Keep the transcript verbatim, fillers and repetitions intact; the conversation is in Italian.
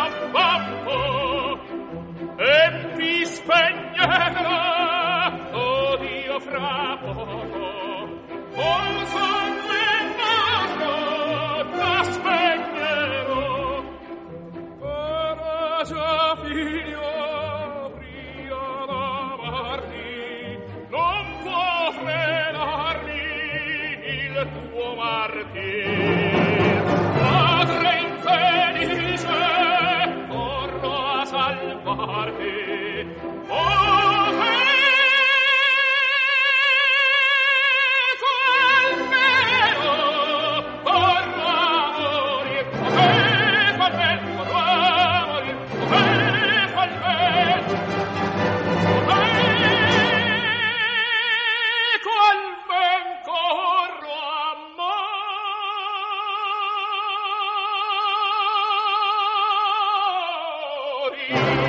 abbatto e mi spegnerà, oh Dio, fra poco, oh son venuto, t'aspegnerò, coraggio figlio, pria d'amarti, non può frenarmi il tuo martir. Padre infelice, corro a salvarti, oh meco almeno, corro a morir, oh meco almeno, corro a morir, oh meco almeno, oh meco almeno, corro a morir.